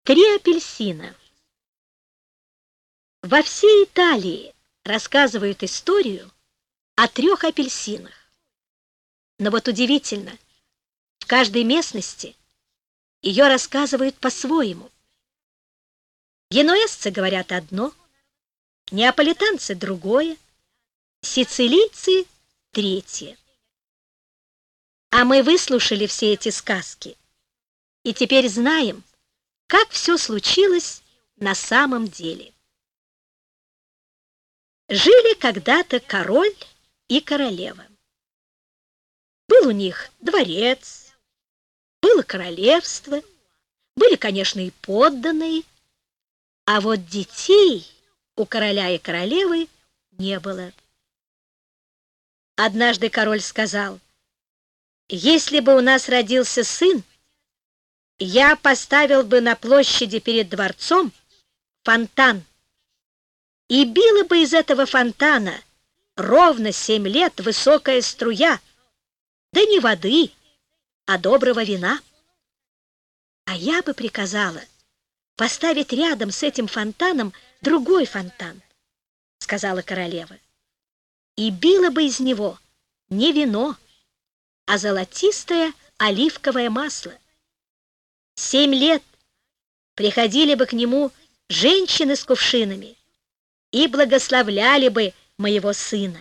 Три апельсина. Во всей Италии рассказывают историю о трех апельсинах. Но вот удивительно, в каждой местности ее рассказывают по-своему. Генуэзцы говорят одно, неаполитанцы другое, сицилийцы третье. А мы выслушали все эти сказки и теперь знаем, как все случилось на самом деле. Жили когда-то король и королева. Был у них дворец, было королевство, были, конечно, и подданные, а вот детей у короля и королевы не было. Однажды король сказал: «Если бы у нас родился сын, я поставил бы на площади перед дворцом фонтан, и била бы из этого фонтана ровно 7 лет высокая струя, да не воды, а доброго вина. А я бы приказала поставить рядом с этим фонтаном другой фонтан, — сказала королева, — и била бы из него не вино, а золотистое оливковое масло. 7 лет приходили бы к нему женщины с кувшинами и благословляли бы моего сына».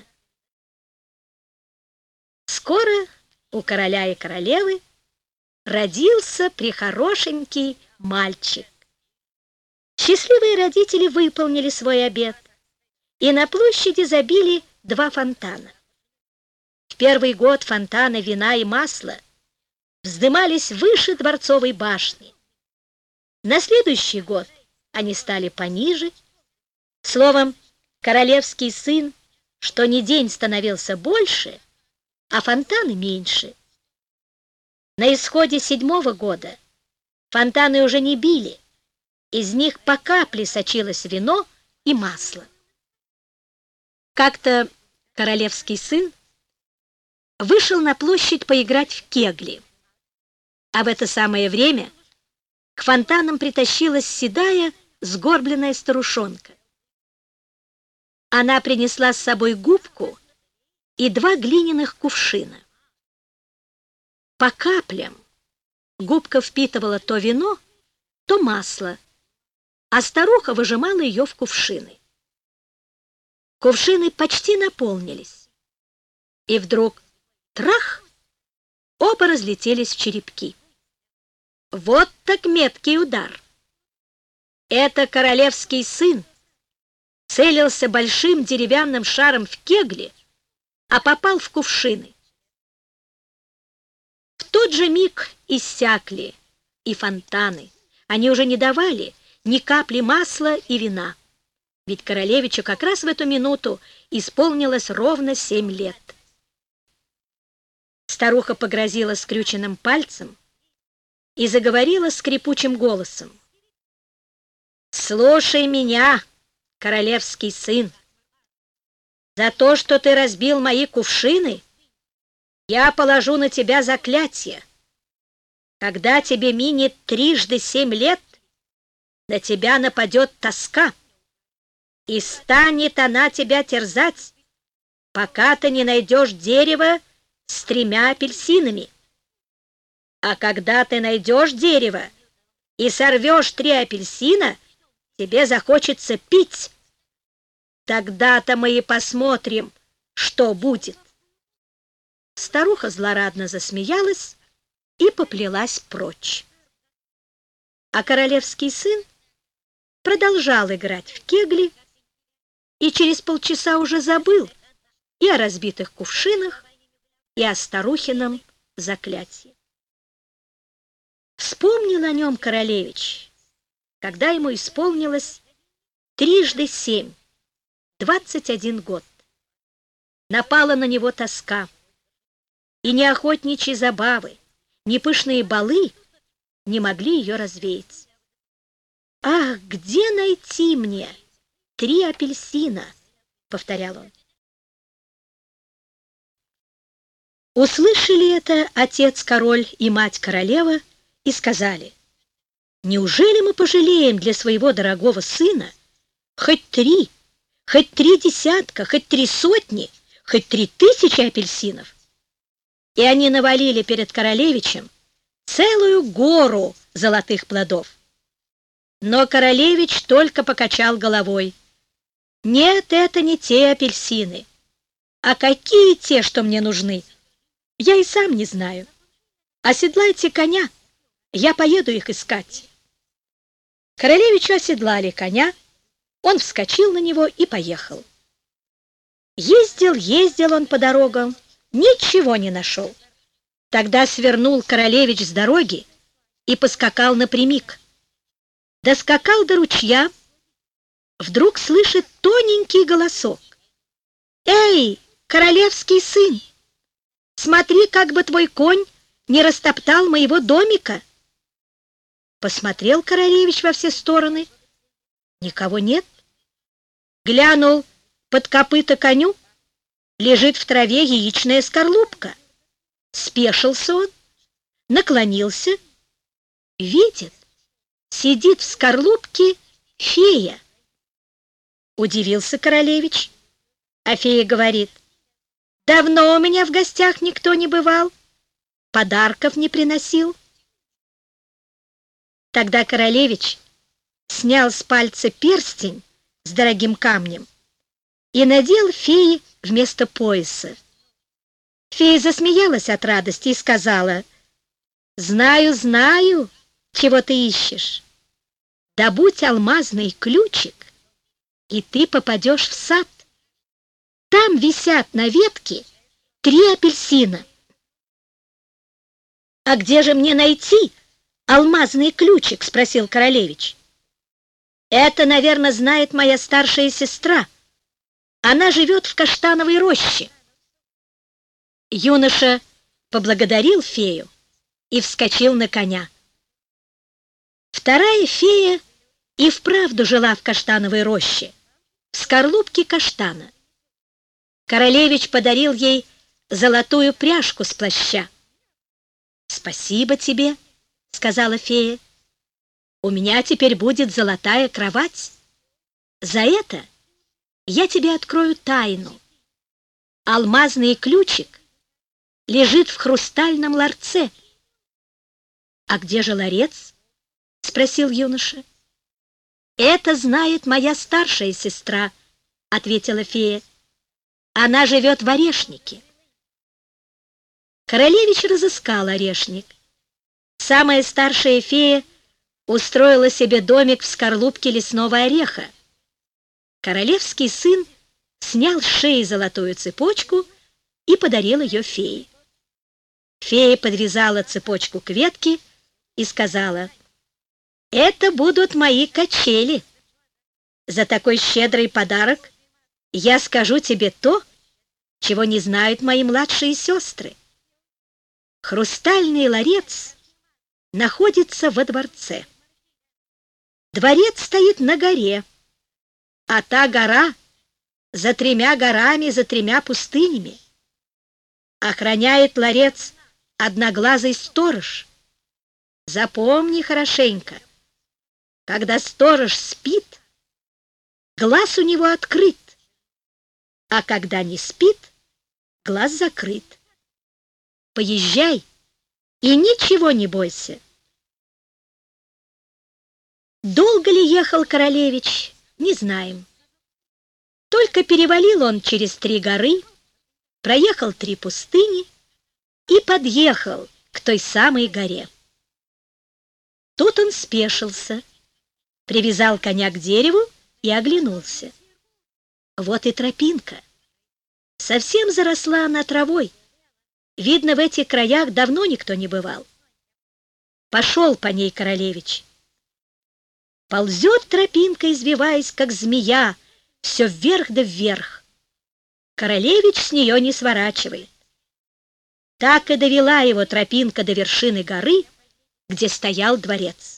Скоро у короля и королевы родился прехорошенький мальчик. Счастливые родители выполнили свой обет, и на площади забили 2 фонтана. В первый год фонтаны вина и масла вздымались выше дворцовой башни. На следующий год они стали пониже. Словом, королевский сын что ни день становился больше, а фонтаны меньше. На исходе 7-го года фонтаны уже не били, из них по капле сочилось вино и масло. Как-то королевский сын вышел на площадь поиграть в кегли, а в это самое время к фонтанам притащилась седая, сгорбленная старушонка. Она принесла с собой губку и 2 глиняных кувшина. По каплям губка впитывала то вино, то масло, а старуха выжимала ее в кувшины. Кувшины почти наполнились, и вдруг трах! Оба разлетелись в черепки. Вот так меткий удар! Это королевский сын целился большим деревянным шаром в кегли, а попал в кувшины. В тот же миг иссякли и фонтаны. Они уже не давали ни капли масла и вина, ведь королевичу как раз в эту минуту исполнилось ровно 7 лет. Старуха погрозила скрюченным пальцем и заговорила скрипучим голосом: «Слушай меня, королевский сын! За то, что ты разбил мои кувшины, я положу на тебя заклятие. Когда тебе минет 7 лет, на тебя нападет тоска, и станет она тебя терзать, пока ты не найдешь дерево с 3 апельсинами. А когда ты найдешь дерево и сорвешь 3 апельсина, тебе захочется пить. Тогда-то мы и посмотрим, что будет». Старуха злорадно засмеялась и поплелась прочь. А королевский сын продолжал играть в кегли и через полчаса уже забыл и о разбитых кувшинах, и о старухином заклятии. Вспомнил о нем королевич, когда ему исполнилось 7, 21 год. Напала на него тоска, и ни охотничьи забавы, ни пышные балы не могли ее развеять. «Ах, где найти мне 3 апельсина?» — повторял он. Услышали это отец-король и мать-королева и сказали: Неужели мы пожалеем для своего дорогого сына хоть 3, хоть 3 десятка, хоть 3 сотни, хоть 3000 апельсинов?» И они навалили перед королевичем целую гору золотых плодов. Но королевич только покачал головой. «Нет, это не те апельсины. А какие те, что мне нужны? Я и сам не знаю. Оседлайте коня, я поеду их искать». Королевичу оседлали коня, он вскочил на него и поехал. Ездил он по дорогам, ничего не нашел. Тогда свернул королевич с дороги и поскакал напрямик. Доскакал до ручья, вдруг слышит тоненький голосок. «Эй, королевский сын, смотри, как бы твой конь не растоптал моего домика!» Посмотрел королевич во все стороны. Никого нет. Глянул под копыта коню. Лежит в траве яичная скорлупка. Спешился он, наклонился. Видит, сидит в скорлупке фея. Удивился королевич. А фея говорит: «Давно у меня в гостях никто не бывал, подарков не приносил». Тогда королевич снял с пальца перстень с дорогим камнем и надел фее вместо пояса. Фея засмеялась от радости и сказала: «Знаю, знаю, чего ты ищешь. Добудь алмазный ключик, и ты попадешь в сад. Там висят на ветке 3 апельсина». «А где же мне найти алмазный ключик?» — спросил королевич. «Это, наверное, знает моя старшая сестра. Она живет в каштановой роще». Юноша поблагодарил фею и вскочил на коня. Вторая фея и вправду жила в каштановой роще, в скорлупке каштана. Королевич подарил ей золотую пряжку с плаща. «Спасибо тебе», — сказала фея. «У меня теперь будет золотая кровать. За это я тебе открою тайну. Алмазный ключик лежит в хрустальном ларце». «А где же ларец?» — спросил юноша. «Это знает моя старшая сестра», — ответила фея. «Она живет в орешнике». Королевич разыскал орешник. Самая старшая фея устроила себе домик в скорлупке лесного ореха. Королевский сын снял с шеи золотую цепочку и подарил ее фее. Фея подвязала цепочку к ветке и сказала: «Это будут мои качели. За такой щедрый подарок я скажу тебе то, чего не знают мои младшие сестры. Хрустальный ларец находится во дворце. Дворец стоит на горе, а та гора за 3 горами, за 3 пустынями. Охраняет ларец одноглазый сторож. Запомни хорошенько, когда сторож спит, глаз у него открыт, а когда не спит, глаз закрыт. Поезжай и ничего не бойся». Долго ли ехал королевич, не знаем. Только перевалил он через 3 горы, проехал 3 пустыни и подъехал к той самой горе. Тут он спешился, привязал коня к дереву и оглянулся. Вот и тропинка. Совсем заросла она травой. Видно, в этих краях давно никто не бывал. Пошел по ней королевич. Ползет тропинка, извиваясь, как змея, все вверх да вверх. Королевич с нее не сворачивает. Так и довела его тропинка до вершины горы, где стоял дворец.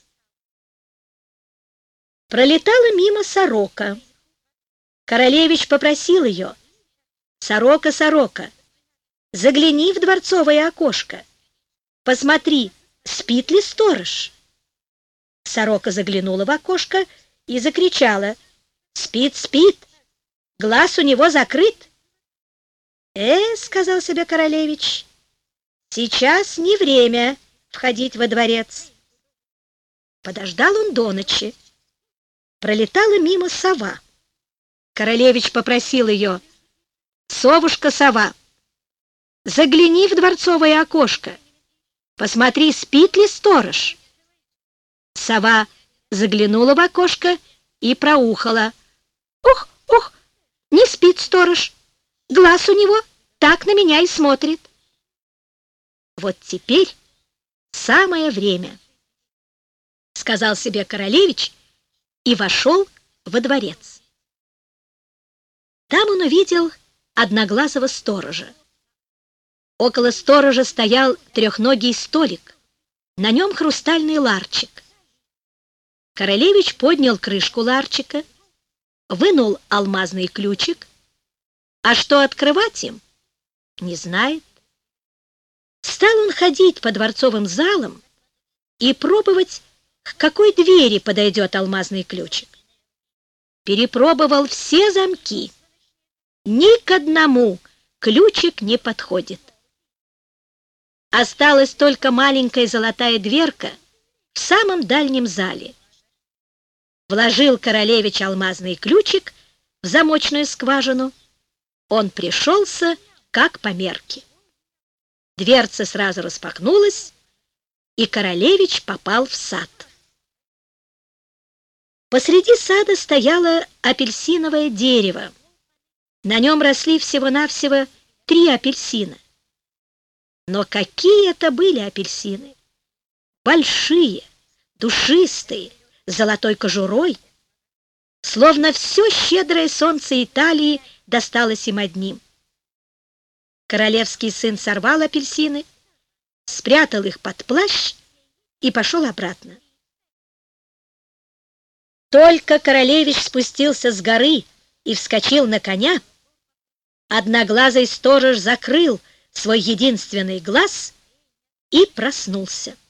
Пролетала мимо сорока. Королевич попросил ее: «Сорока, сорока, загляни в дворцовое окошко, посмотри, спит ли сторож». Сорока заглянула в окошко и закричала: «Спит, спит! Глаз у него закрыт!» сказал себе королевич, — «сейчас не время входить во дворец». Подождал он до ночи. Пролетала мимо сова. Королевич попросил ее: «Совушка-сова, загляни в дворцовое окошко, посмотри, спит ли сторож». Сова заглянула в окошко и проухала: «Ух, ух, не спит сторож, глаз у него так на меня и смотрит». «Вот теперь самое время», — сказал себе королевич и вошел во дворец. Там он увидел одноглазого сторожа. Около сторожа стоял трехногий столик, на нем хрустальный ларчик. Королевич поднял крышку ларчика, вынул алмазный ключик, а что открывать им, не знает. Стал он ходить по дворцовым залам и пробовать, к какой двери подойдет алмазный ключик. Перепробовал все замки. Ни к одному ключик не подходит. Осталась только маленькая золотая дверка в самом дальнем зале. Вложил королевич алмазный ключик в замочную скважину. Он пришелся, как по мерке. Дверца сразу распахнулась, и королевич попал в сад. Посреди сада стояло апельсиновое дерево. На нем росли всего-навсего 3 апельсина. Но какие это были апельсины! Большие, душистые, с золотой кожурой. Словно все щедрое солнце Италии досталось им одним. Королевский сын сорвал апельсины, спрятал их под плащ и пошел обратно. Только королевич спустился с горы и вскочил на коня, одноглазый сторож закрыл свой единственный глаз и проснулся.